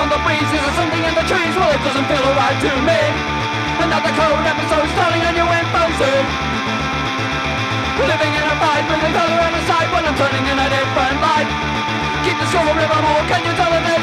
on the breeze, is there something in the trees? Well, it doesn't feel alright to me. Another cold episode starting on your impulsive. Living in a fight, moving further on the side when I'm turning in a different light. Keep the score, Livermore, can you tell them